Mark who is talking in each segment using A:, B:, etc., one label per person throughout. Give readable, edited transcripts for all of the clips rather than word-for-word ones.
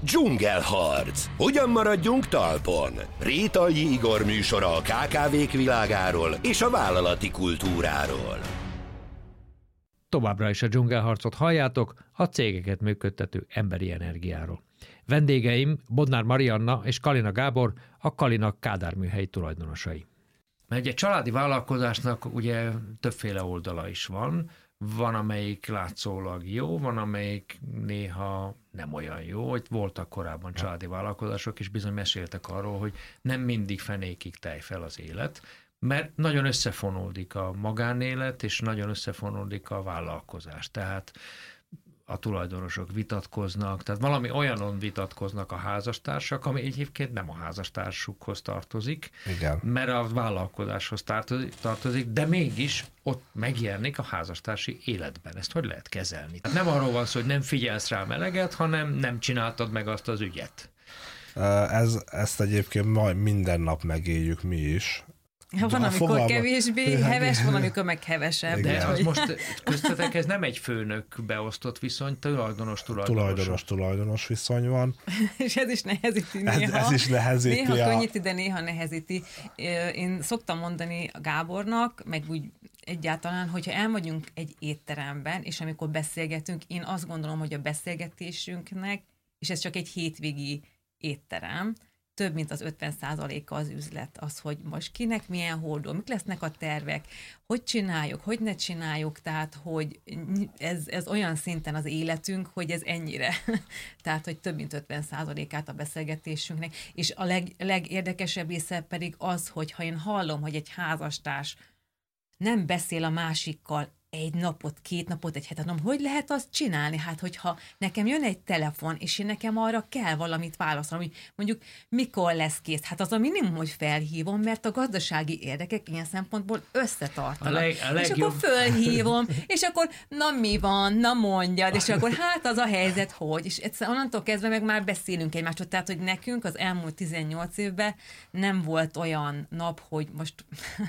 A: Dzsungelharc. Hogyan maradjunk talpon? Rétai Igor műsora a KKV-k világáról és a vállalati kultúráról.
B: Továbbra is a dzsungelharcot halljátok, a cégeket működtető emberi energiáról. Vendégeim Bodnár Marianna és Kalina Gábor, a Kalina Kádár műhely tulajdonosai. Mert egy családi vállalkozásnak ugye többféle oldala is van. Van, amelyik látszólag jó, van, amelyik néha nem olyan jó, hogy voltak korábban családi vállalkozások, és bizony meséltek arról, hogy nem mindig fenékig tej fel az élet, mert nagyon összefonódik a magánélet, és nagyon összefonódik a vállalkozás. Tehát a tulajdonosok vitatkoznak, tehát valami olyanon vitatkoznak a házastársak, ami egyébként nem a házastársukhoz tartozik,
C: igen,
B: mert a vállalkozáshoz tartozik, de mégis ott megjelenik a házastársi életben. Ezt hogy lehet kezelni? Tehát nem arról van szó, hogy nem figyelsz rá eleget, hanem nem csináltad meg azt az ügyet.
C: Ezt egyébként majd minden nap megéljük mi is.
D: Van, amikor kevésbé heves, van, amikor meg hevesebb.
B: De az most köztetek ez nem egy főnök beosztott viszony, tulajdonos
C: viszony van.
D: És ez is nehezíti néha.
C: Ez is nehezíti.
D: Néha könnyíti, de néha nehezíti. Én szoktam mondani a Gábornak, meg úgy egyáltalán, hogyha elmegyünk egy étteremben, és amikor beszélgetünk, én azt gondolom, hogy a beszélgetésünknek, és ez csak egy hétvégi étterem, több mint az 50%-a az üzlet, az, hogy most kinek milyen hordó, mik lesznek a tervek, hogy csináljuk, hogy ne csináljuk, tehát, hogy ez olyan szinten az életünk, hogy ez ennyire. Tehát, hogy több mint 50%-át a beszélgetésünknek. És a legérdekesebb része pedig az, hogy ha én hallom, hogy egy házastárs nem beszél a másikkal egy napot, 2 napot, egy hetet, hogy lehet azt csinálni? Hát, hogyha nekem jön egy telefon, és én nekem arra kell valamit válaszolnom, hogy mondjuk mikor lesz kész. Hát az a minimum, hogy felhívom, mert a gazdasági érdekek ilyen szempontból összetartanak. És akkor fölhívom, és akkor na mi van, na mondjad, és akkor hát az a helyzet, hogy. És egyszerűen onnantól kezdve meg már beszélünk egymásról. Tehát, hogy nekünk az elmúlt 18 évben nem volt olyan nap, hogy most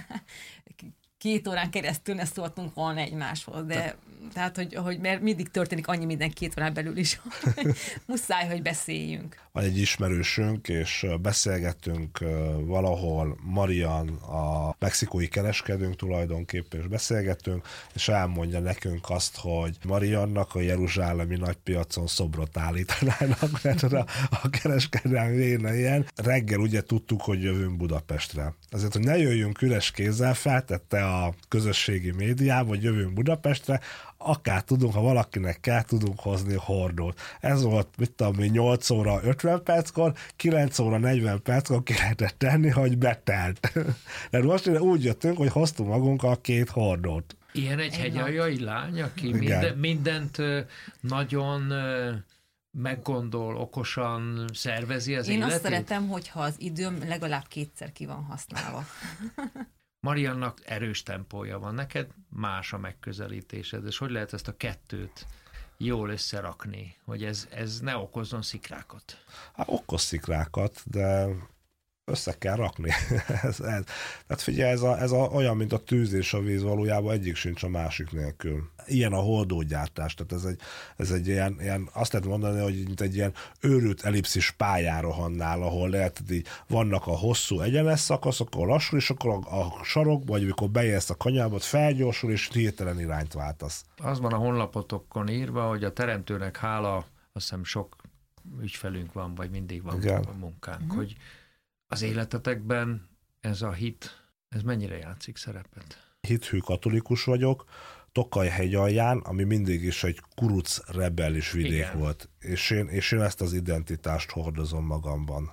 D: 2 órán keresztül ne szóltunk volna egymáshoz, de tehát, hogy mert mindig történik annyi minden 2 órán belül is, muszáj, hogy beszéljünk.
C: Van egy ismerősünk, és beszélgettünk valahol, Marian, a mexikói kereskedőnk tulajdonképpen, és beszélgettünk, és elmondja nekünk azt, hogy Mariannak a jeruzsálemi nagypiacon szobrot állítanának, mert a kereskedelmi ilyen. Reggel ugye tudtuk, hogy jövünk Budapestre. Azért, hogy ne jöjjünk üres kézzel, feltette a közösségi médiában, hogy jövünk Budapestre, akár tudunk, ha valakinek kell, tudunk hozni hordót. Ez volt, mit tudom, 8 óra 50 perckor, 9 óra 40 perckor ki lehetett tenni, hogy betelt. De most úgy jöttünk, hogy hoztunk magunkkal 2 hordót.
B: Ilyen egy hegyaljai lány, aki mindent nagyon meggondol, okosan szervezi az életét?
D: Én azt szeretem, hogyha az időm legalább 2-szer ki van használva.
B: Mariannak erős tempója van, neked más a megközelítésed, és hogy lehet ezt a kettőt jól összerakni, hogy ez ne okozzon szikrákat?
C: Hát okoz szikrákat, de össze kell rakni. Tehát figyelj, ez olyan, mint a tűz és a víz, valójában egyik sincs a másik nélkül. Ilyen a hordógyártás, tehát ez egy ilyen, azt lehet mondani, hogy mint egy ilyen őrült ellipszis pályán rohannál, ahol lehet, így vannak a hosszú egyenes szakaszok, akkor lassul, és akkor a sarokba, vagy amikor beérsz a kanyarba, fogyorsul, és hirtelen irányt váltasz.
B: Az van a honlapotokon írva, hogy a teremtőnek hála, azt hiszem sok ügyfelünk van, vagy mindig van a munkánk, hogy az életetekben ez a hit, ez mennyire játszik szerepet?
C: Hithű katolikus vagyok, Tokaj-hegyalján, ami mindig is egy kuruc rebellis vidék volt. És én ezt az identitást hordozom magamban.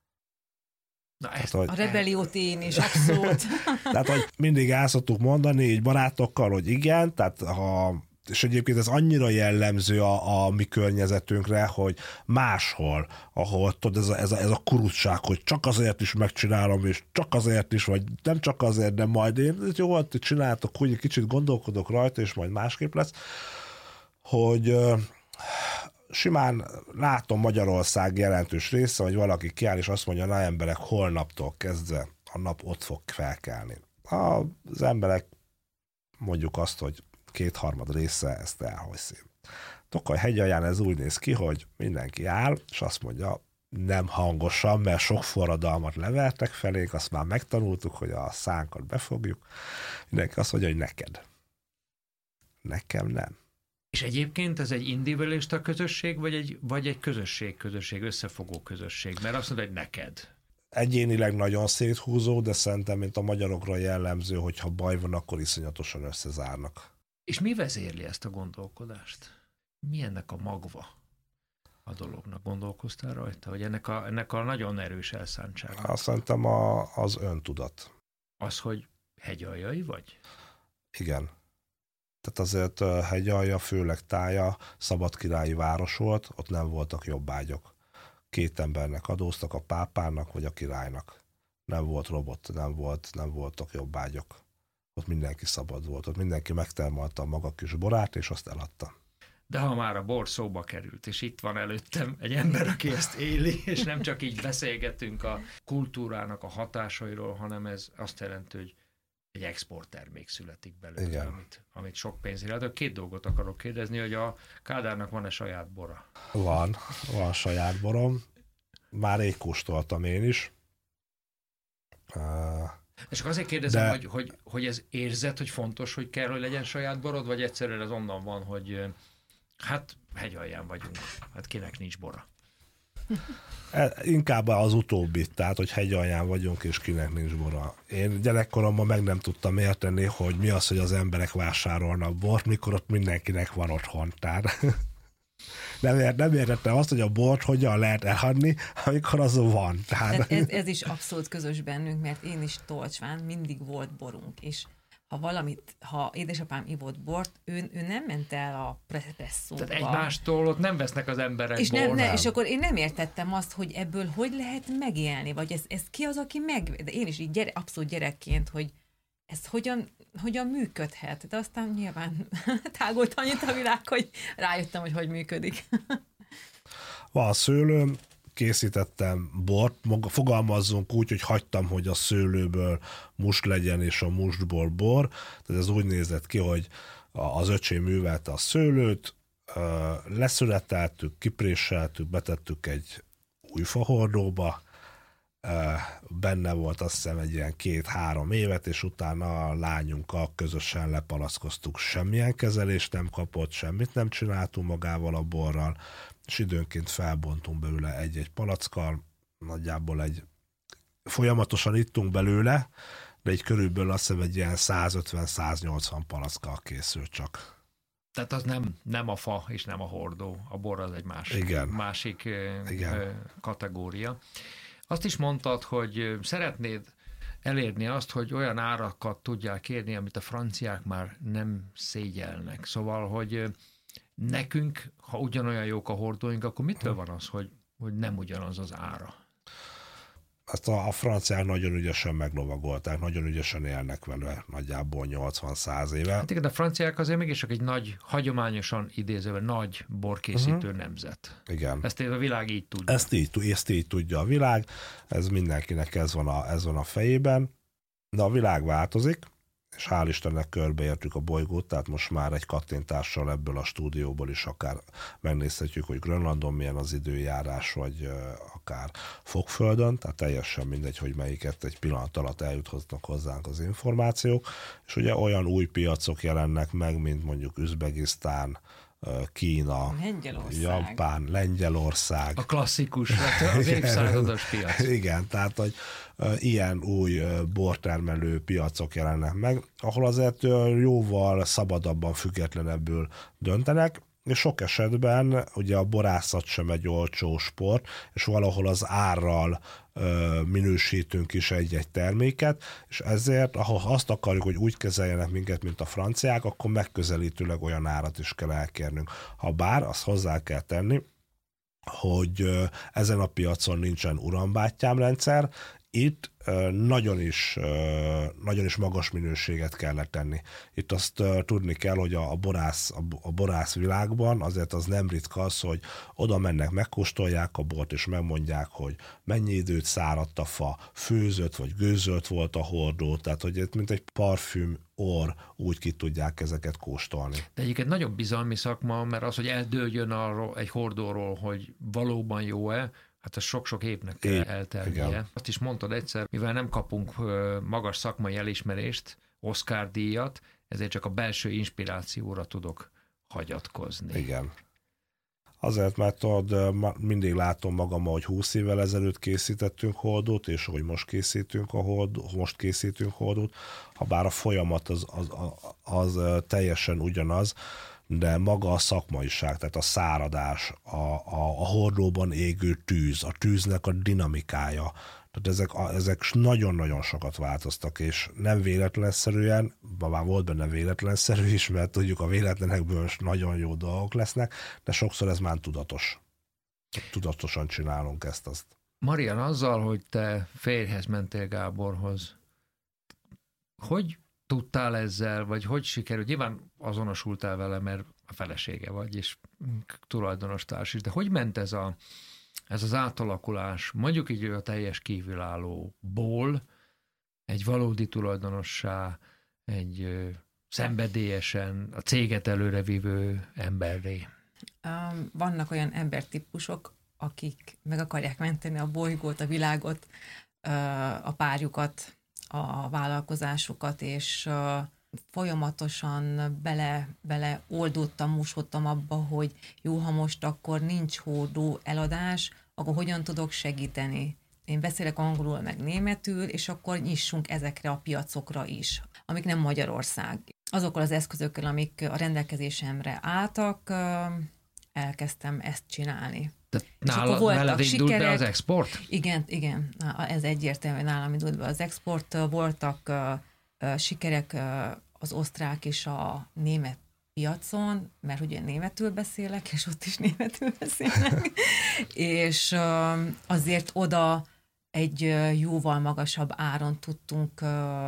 B: Na
C: tehát,
D: a rebelliót én is, abszolút.
C: Tehát, hogy mindig el szoktuk mondani így barátokkal, hogy igen, tehát és egyébként ez annyira jellemző a mi környezetünkre, hogy máshol, ahol tudod, ez a kurucság, hogy csak azért is megcsinálom, és csak azért is, vagy nem csak azért, de majd én jó, hogy csináltok, hogy kicsit gondolkodok rajta, és majd másképp lesz, hogy simán látom Magyarország jelentős része, hogy valaki kiáll, és azt mondja, na emberek, holnaptól kezdve a nap ott fog felkelni. Az emberek mondjuk azt, hogy 2/3 része ezt elhiszi. Tokaj hegyalján ez úgy néz ki, hogy mindenki áll, és azt mondja, nem hangosan, mert sok forradalmat levertek felénk, azt már megtanultuk, hogy a szánkat befogjuk. Mindenki azt mondja, hogy neked. Nekem nem.
B: És egyébként ez egy individualista közösség, vagy egy közösség, összefogó közösség? Mert azt mondod, hogy neked.
C: Egyénileg nagyon széthúzó, de szerintem, mint a magyarokra jellemző, hogy ha baj van, akkor iszonyatosan összezárnak.
B: És mi vezérli ezt a gondolkodást? Mi ennek a magva a dolognak? Gondolkoztál rajta? Hogy ennek a nagyon erős elszántsága?
C: Azt szerintem az öntudat.
B: Az, hogy hegyaljai vagy?
C: Igen. Tehát azért Hegyalja, főleg Tája szabadkirályi város volt, ott nem voltak jobbágyok. 2 embernek adóztak, a pápának vagy a királynak. Nem volt robot, nem voltak jobbágyok. Ott mindenki szabad volt, ott mindenki megtermelte a maga kis borát, és azt eladta.
B: De ha már a bor szóba került, és itt van előttem egy ember, aki ezt éli, és nem csak így beszélgetünk a kultúrának a hatásairól, hanem ez azt jelenti, hogy egy exporttermék születik belőle, amit sok pénzre ad. 2 dolgot akarok kérdezni, hogy a Kádárnak van-e saját bora?
C: Van saját borom. Már rég kóstoltam én is.
B: És azért kérdezem, hogy ez érzed, hogy fontos, hogy kell, hogy legyen saját borod, vagy egyszerűen ez onnan van, hogy hát hegyalján vagyunk, hát kinek nincs bora?
C: Inkább az utóbbi, tehát, hogy hegyalján vagyunk, és kinek nincs bora. Én gyerekkoromban meg nem tudtam érteni, hogy mi az, hogy az emberek vásárolnak bort, mikor ott mindenkinek van otthon. Tehát nem értettem azt, hogy a bort hogyan lehet elhagyni, amikor az van. Tehát...
D: Ez is abszolút közös bennünk, mert én is Tolcsván mindig volt borunk, és ha édesapám ivott bort, ő nem ment el a presszóba.
B: Tehát egymástól ott nem vesznek az emberek
D: és
B: bort.
D: És akkor én nem értettem azt, hogy ebből hogy lehet megélni, vagy ez ki az, aki de én is így abszolút gyerekként, hogy ez hogyan működhet. De aztán nyilván tágult annyit a világ, hogy rájöttem, hogy működik.
C: Van a szőlőm, készítettem bort, fogalmazzunk úgy, hogy hagytam, hogy a szőlőből must legyen, és a mustból bor. Tehát ez úgy nézett ki, hogy az öcsém művelte a szőlőt, leszületeltük, kipréseltük, betettük egy új fahordóba, benne volt azt hiszem egy ilyen 2-3 évet, és utána a lányunkkal közösen lepalackoztuk. Semmilyen kezelést nem kapott, semmit nem csináltunk magával a borral, és időnként felbontunk belőle egy-egy palackkal, nagyjából folyamatosan ittunk belőle, de egy körülbelül azt hiszem egy ilyen 150-180 palackkal készült csak.
B: Tehát az nem a fa és nem a hordó, a bor az egy másik kategória. Azt is mondtad, hogy szeretnéd elérni azt, hogy olyan árakat tudják kérni, amit a franciák már nem szégyelnek. Szóval, hogy nekünk, ha ugyanolyan jók a hordóink, akkor mitől van az, hogy nem ugyanaz az ára?
C: Ezt a franciák nagyon ügyesen meglovagolták, nagyon ügyesen élnek vele, nagyjából 80-100 éve.
B: Hát igen, a franciák azért mégis csak egy nagy, hagyományosan idézőben nagy borkészítő nemzet.
C: Igen.
B: Ezt a világ így tudja.
C: Ezt így tudja a világ, ez mindenkinek ez van a fejében, de a világ változik, és hál' Istennek körbeértük a bolygót, tehát most már egy kattintással ebből a stúdióból is akár megnézhetjük, hogy Grönlandon milyen az időjárás, vagy akár Fokföldön, tehát teljesen mindegy, hogy melyiket egy pillanat alatt eljuthatnak hozzánk az információk, és ugye olyan új piacok jelennek meg, mint mondjuk Üzbegisztán, Kína, Japán, Lengyelország.
B: A klasszikus, az évszázados piac.
C: Igen, tehát hogy ilyen új bortermelő piacok jelennek meg, ahol azért jóval szabadabban, függetlenebbül döntenek, és sok esetben ugye a borászat sem egy olcsó sport, és valahol az árral minősítünk is egy-egy terméket, és ezért, ha azt akarjuk, hogy úgy kezeljenek minket, mint a franciák, akkor megközelítőleg olyan árat is kell elkérnünk. Ha bár, azt hozzá kell tenni, hogy ezen a piacon nincsen urambátyám rendszer, Itt nagyon is magas minőséget kellett tenni. Itt azt tudni kell, hogy a borász világban azért az nem ritka az, hogy oda mennek, megkóstolják a bort, és megmondják, hogy mennyi időt száradt a fa, főzött vagy gőzölt volt a hordó, tehát hogy mint egy parfüm úgy ki tudják ezeket kóstolni.
B: De egyébként nagyon bizalmi szakma, mert az, hogy eldőljön arról, egy hordóról, hogy valóban jó-e, hát ez sok-sok évnek kell eltelnie. Igen. Azt is mondtad egyszer, mivel nem kapunk magas szakmai elismerést, Oscar-díjat, ezért csak a belső inspirációra tudok hagyatkozni.
C: Igen. Azért, mert mindig látom magam, hogy 20 évvel ezelőtt készítettünk hordót, és hogy most készítünk hordót, ha bár a folyamat az teljesen ugyanaz, de maga a szakmaiság, tehát a száradás, a hordóban égő tűz, a tűznek a dinamikája, tehát ezek nagyon-nagyon sokat változtak, és nem véletlenszerűen, már volt benne véletlenszerű is, mert tudjuk, a véletlenekből nagyon jó dolgok lesznek, de sokszor ez már tudatos. Tudatosan csinálunk ezt-azt.
B: Marian, azzal, hogy te férjhez mentél Gáborhoz, hogy tudtál ezzel, vagy hogy sikerült? Nyilván azonosultál vele, mert a felesége vagy, és tulajdonos társ is, de hogy ment ez az átalakulás, mondjuk így a teljes kívülállóból egy valódi tulajdonossá, egy szenvedélyesen a céget előrevívő emberré?
D: Vannak olyan embertípusok, akik meg akarják menteni a bolygót, a világot, a párjukat, a vállalkozásukat, és folyamatosan bele oldódtam, músodtam abba, hogy jó, ha most akkor nincs hordó eladás, akkor hogyan tudok segíteni. Én beszélek angolul, meg németül, és akkor nyissunk ezekre a piacokra is, amik nem Magyarország. Azokkal az eszközökkel, amik a rendelkezésemre álltak, elkezdtem ezt csinálni.
B: Veled indult be az export?
D: Igen, ez egyértelmű, nálam indult be az export. Voltak sikerek az osztrák és a német piacon, mert ugye németül beszélek, és ott is németül beszélnek, és azért oda egy jóval magasabb áron tudtunk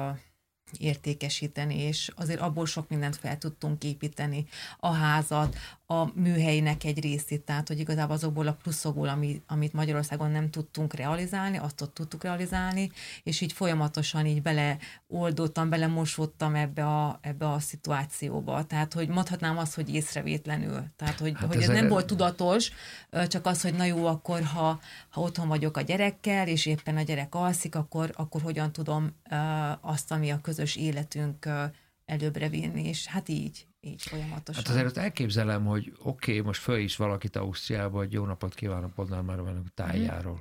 D: értékesíteni, és azért abból sok mindent fel tudtunk építeni, a házat, a műhelynek egy részét, tehát hogy igazából azokból a pluszokból, amit Magyarországon nem tudtunk realizálni, azt ott tudtuk realizálni, és így folyamatosan így beleoldottam, belemosódtam ebbe a szituációba. Tehát, hogy mondhatnám azt, hogy észrevétlenül. Tehát, hogy ez nem volt tudatos, csak az, hogy na jó, akkor ha otthon vagyok a gyerekkel, és éppen a gyerek alszik, akkor hogyan tudom azt, ami a közös életünk előbbre vinni, és hát így folyamatosan.
B: Hát azért elképzelem, hogy oké, most föl is valakit Ausztriába, hogy jó napot kívánok, Bodnár már van a tájáról.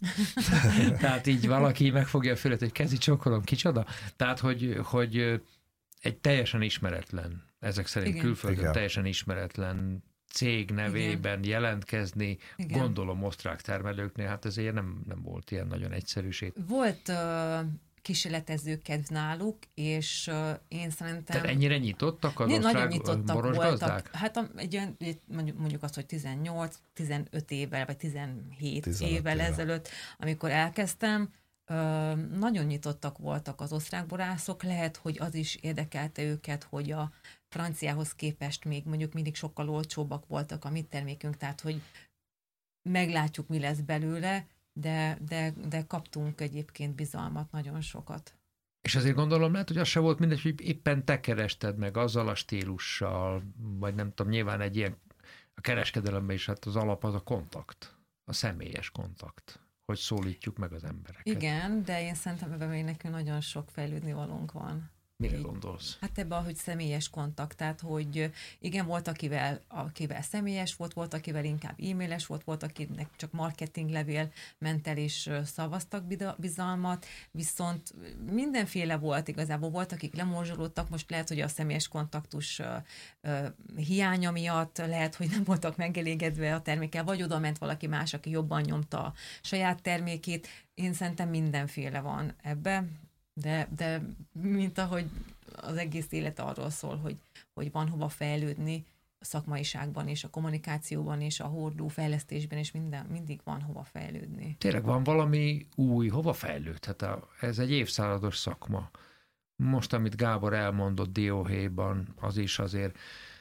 B: Tehát így valaki megfogja a fület, hogy kezi csókolom, kicsoda? Tehát, hogy egy teljesen ismeretlen, ezek szerint igen. Külföldön teljesen ismeretlen cég nevében igen. jelentkezni, igen. Gondolom osztrák termelőknél, hát ezért nem volt ilyen nagyon egyszerűség.
D: Volt kísérletező kedv náluk, és én szerintem...
B: Tehát ennyire nyitottak az osztrák borosgazdák?
D: Hát mondjuk azt, hogy 18-15 évvel, vagy 17 évvel ezelőtt, amikor elkezdtem, nagyon nyitottak voltak az osztrák borászok, lehet, hogy az is érdekelte őket, hogy a franciához képest még mondjuk mindig sokkal olcsóbbak voltak a mi termékünk, tehát hogy meglátjuk, mi lesz belőle, de kaptunk egyébként bizalmat nagyon sokat.
B: És azért gondolom, lehet, hogy az se volt mindegy, hogy éppen te kerested meg azzal a stílussal, vagy nem tudom, nyilván egy ilyen, a kereskedelemben is hát az alap az a kontakt, a személyes kontakt, hogy szólítjuk meg az embereket.
D: Igen, de én szerintem ebben még nekünk nagyon sok fejlődni valónk van.
B: Mire gondolsz?
D: Hát ebben, hogy személyes kontakt, tehát, hogy igen, volt, akivel személyes volt, akivel inkább e-mailes volt, akinek csak marketinglevél ment el, és szavaztak bizalmat, viszont mindenféle volt igazából, volt, akik lemorzsolódtak, most lehet, hogy a személyes kontaktus hiánya miatt, lehet, hogy nem voltak megelégedve a termékkel, vagy oda ment valaki más, aki jobban nyomta a saját termékét. Én szerintem mindenféle van ebbe. De mint ahogy az egész élet arról szól, hogy van hova fejlődni, szakmaiságban és a kommunikációban és a hordó fejlesztésben és mindig van hova fejlődni.
B: Tényleg van valami új, hova fejlődhet? Ez egy évszázados szakma. Most, amit Gábor elmondott dióhéjban, az is azért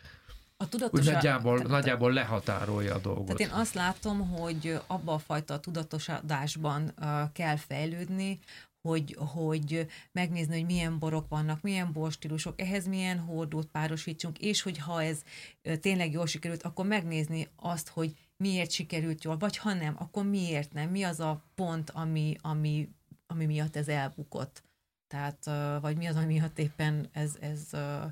B: nagyjából lehatárolja a dolgot.
D: Tehát én azt látom, hogy abba a fajta tudatosodásban kell fejlődni, hogy megnézni, hogy milyen borok vannak, milyen borstílusok, ehhez milyen hordót párosítsunk, és hogyha ez tényleg jól sikerült, akkor megnézni azt, hogy miért sikerült jól, vagy ha nem, akkor miért nem, mi az a pont, ami miatt ez elbukott. Tehát, vagy mi az, ami miatt éppen ez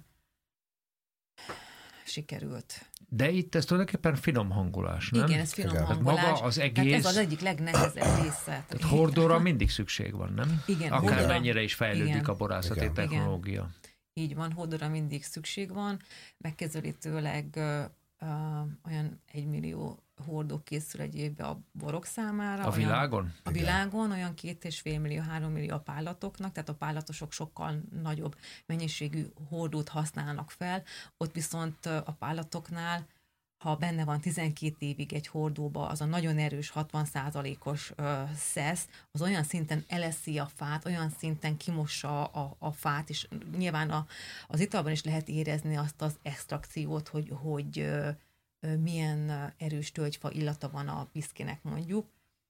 D: sikerült.
B: De itt ez tulajdonképpen finom hangolás, nem?
D: Igen, ez finom hangolás.
B: Maga az egész...
D: Tehát ez az egyik legnehezebb része.
B: Tehát hordóra mindig szükség van, nem?
D: Igen.
B: Akármennyire is fejlődik a borászati technológia.
D: Igen. Így van, hordóra mindig szükség van. Megközelítőleg olyan 1 millió hordó készül egy évben a borok számára.
B: A világon?
D: A világon olyan 2,5 millió, 3 millió a pállatoknak, tehát a pállatosok sokkal nagyobb mennyiségű hordót használnak fel, ott viszont a pállatoknál, ha benne van 12 évig egy hordóba, az a nagyon erős 60%-os szesz, az olyan szinten eleszi a fát, olyan szinten kimossa a fát, és nyilván az italban is lehet érezni azt az extrakciót, hogy milyen erős tölgyfa illata van a viszkinek mondjuk.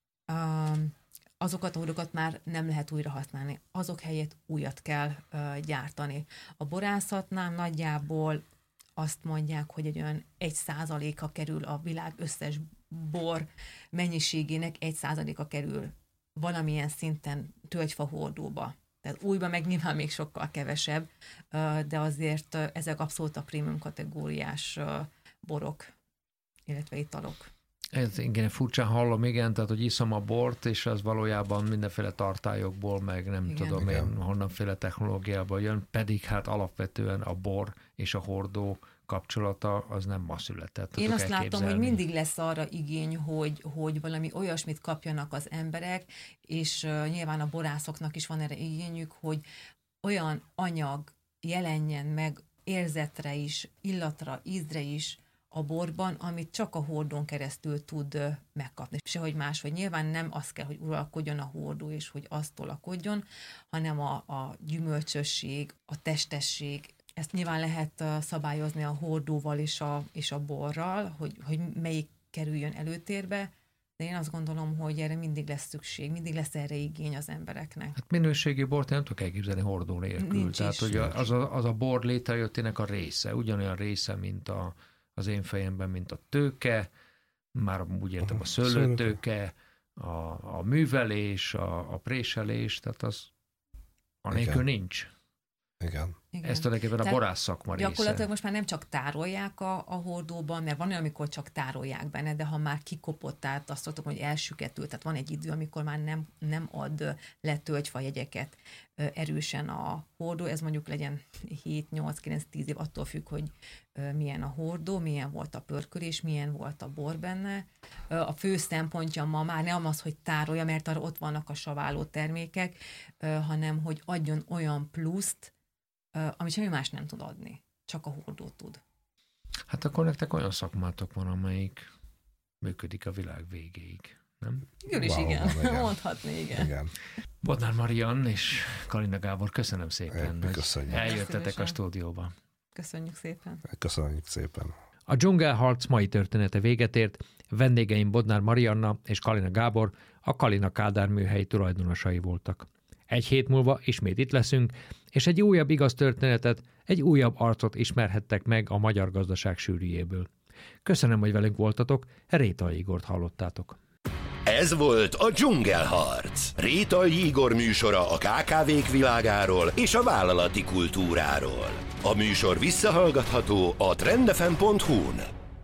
D: Azokat a hordókat már nem lehet újra használni. Azok helyett újat kell gyártani. A borászatnál nagyjából azt mondják, hogy egy olyan 1%-a kerül a világ összes bor mennyiségének, 1%-a kerül valamilyen szinten tölgyfa hordóba. Tehát újban meg nyilván még sokkal kevesebb, de azért ezek abszolút a prémium kategóriás borok, illetve italok.
B: Ez igen, furcsán hallom, igen, tehát hogy iszom a bort, és az valójában mindenféle tartályokból, meg nem tudom én, honnanféle technológiából jön, pedig hát alapvetően a bor és a hordó kapcsolata az nem ma született.
D: Én azt látom, hogy mindig lesz arra igény, hogy valami olyasmit kapjanak az emberek, és nyilván a borászoknak is van erre igényük, hogy olyan anyag jelenjen meg érzetre is, illatra, ízre is a borban, amit csak a hordón keresztül tud megkapni. Sehogy máshogy. Nyilván nem az kell, hogy uralkodjon a hordó, és hogy azt tolakodjon, hanem a gyümölcsösség, a testesség. Ezt nyilván lehet szabályozni a hordóval és a borral, hogy melyik kerüljön előtérbe, de én azt gondolom, hogy erre mindig lesz szükség, mindig lesz erre igény az embereknek.
B: Hát minőségi bort nem tudok elképzelni hordó nélkül.
D: Nincs
B: tehát,
D: is.
B: hogy az a bor létrejöttének a része, ugyanolyan része, mint az én fejemben, mint a tőke, már úgy értem a szőlőtőke, a művelés, a préselés, tehát az anélkül nincs.
C: Igen.
B: Ez tulajdonképpen a borász szakma része.
D: Gyakorlatilag most már nem csak tárolják a hordóban, mert van olyan, amikor csak tárolják benne, de ha már kikopott, tehát azt mondom, hogy elsüketül, tehát van egy idő, amikor már nem ad le tölgyfajegyeket erősen a hordó, ez mondjuk legyen 7, 8, 9, 10 év, attól függ, hogy milyen a hordó, milyen volt a pörkölés, milyen volt a bor benne. A fő szempontja ma már nem az, hogy tárolja, mert arra ott vannak a saváló termékek, hanem hogy adjon olyan pluszt, amit semmi más nem tud adni. Csak a hordó tud.
B: Hát akkor nektek olyan szakmátok van, amelyik működik a világ végéig, nem?
D: Igen. Mondhatni, igen.
B: Bodnár Mariann és Kalina Gábor, köszönöm szépen, hogy eljöttetek a stúdióba.
D: Köszönjük szépen.
C: Köszönjük szépen.
B: A dzsungelharc mai története véget ért. Vendégeim Bodnár Marianna és Kalina Gábor a Kalina Kádár műhely tulajdonosai voltak. Egy hét múlva ismét itt leszünk, és egy újabb igaz történetet, egy újabb arcot ismerhettek meg a magyar gazdaság sűrűjéből. Köszönöm, hogy velünk voltatok, Rétai Igort hallottátok.
A: Ez volt a Dzsungelharc. Rétai Igor műsora a KKV-k világáról és a vállalati kultúráról. A műsor visszahallgatható a trendfm.hu-n.